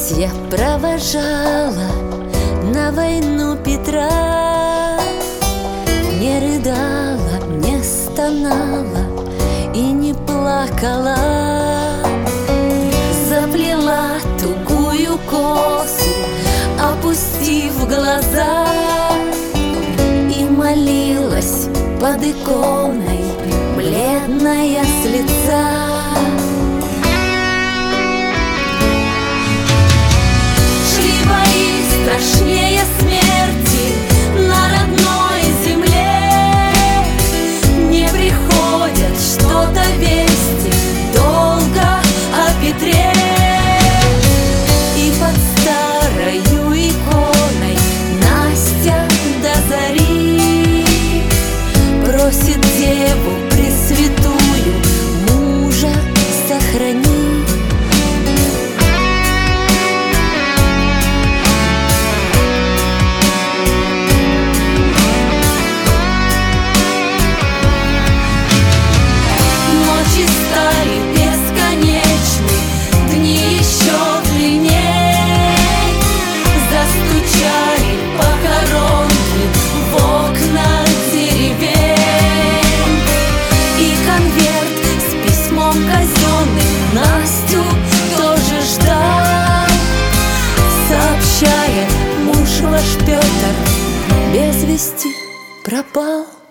Я провожала на войну Петра, не рыдала, не стонала и не плакала. Заплела тугую косу, опустив глаза, и молилась под иконой, бледная с лица. Страшнее смерти на родной земле. Не приходят что-то вести долго о Петре. И под старою иконой Настя до зари просит Деву Пресвятую мужа сохранить. Настю тоже ждал, сообщая: муж ваш Петр без вести пропал.